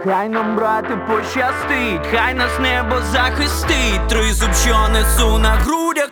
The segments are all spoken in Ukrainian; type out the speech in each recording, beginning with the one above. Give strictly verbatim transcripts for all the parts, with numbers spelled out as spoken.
Хай нам, брате, пощастить, хай нас небо захистить. Тризуб, що несу на грудях.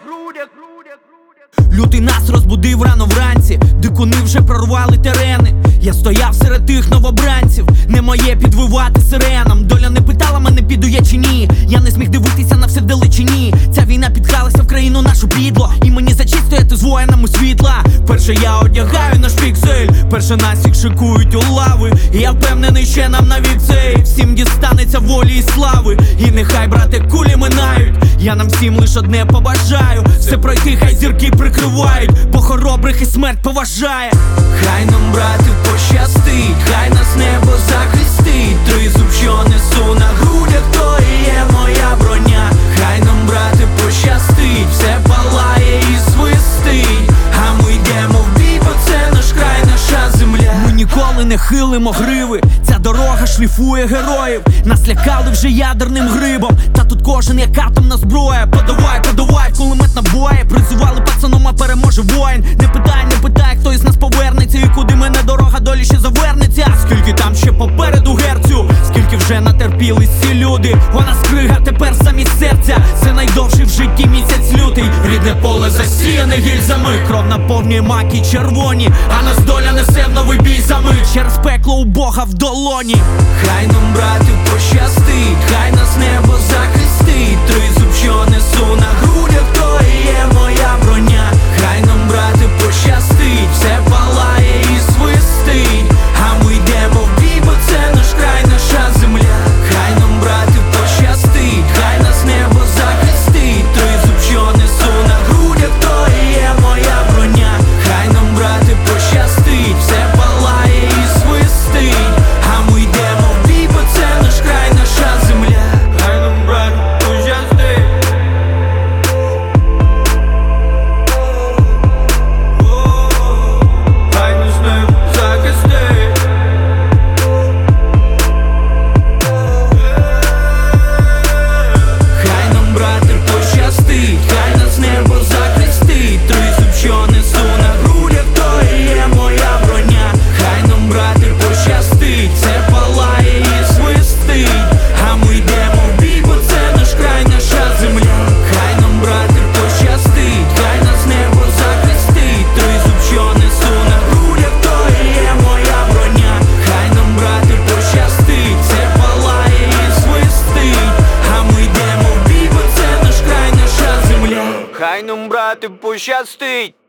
Лютий нас розбудив рано вранці, дикуни вже прорвали терени. Я стояв серед тих новобранців, не моє підвивати сиренам. Доля не питала мене, піду я чи ні. Я не зміг дивитися на все вдалечині. Ця війна підкралася в країну нашу підло, і мені за честь стояти з воїнами світла. Перше я одягаю наш піксель, перше нас їх шикують у лави. І я впевнений, ще нам навіть цей всім дістанеться волі і слави. І нехай, брате, кулі минають, я нам всім лиш одне побажаю: все пройти, хай зірки прикривають, бо хоробрих і смерть поважає. Хай нам, брате, пощастить, хай нас небо захистить. Тризуб, що несу на грудях, то і є моя броня. Хай нам, брате, пощастить, все палає і свистить. А ми йдемо в бій, бо це наш край, наша земля. Ми ніколи не хилимо гриви, ця дорога шліфує героїв. Нас лякали вже ядерним грибом, та тут кожен як атомна зброя. Подавай, подавай, кулемет набої. Призивали пацаном, а переможе воїн. Не питай, не питай, хто із нас повернеться, і куди мене дорога долі ще завернеться. Скільки там ще попереду герцю, скільки вже натерпілись ці люди. Вона скрига тепер замість серця, це найдовший в житті місяць лютий. Рідне поле засіяне гільзами, кров наповнює маки червоні, а нас доля несе в новий бій за мить. Через пекло у Бога в долоні. Хай нам, брате, пощастить, хай нас небо захистить. Тризуб, що несу на грудях, то і є моя броня. Хай нам, брате, пощастить, все палає і свистить. А ми йдемо в бій, бо це наш край, наша земля. Хай нам, брате, пощастить, хай нас небо захистить. Тризуб, що несу на грудях, то і є моя броня. Хай нам, брате, пощастить, все палає і свистить. А ми йдемо в бій, бо це наш край, наша земля. Хай нам, брате, пощастить. Хай нас небо захистить. Хай нам, брате, пощастить, хай нас небо захистить. Тризуб, що несу на грудях, то і є моя броня. Хай нам, брате, пощастить, все палає і свистить. А ми йдемо в бій, бо це наш край, наша земля. Хай нам, брате, пощастить, хай нас небо захистить. Тризуб, що несу на грудях, то і є моя броня. Хай нам, брате, пощастить, все палає і свистить. А ми йдемо в бій, бо це наш край, наша земля. Хай нам, брате, пощастить.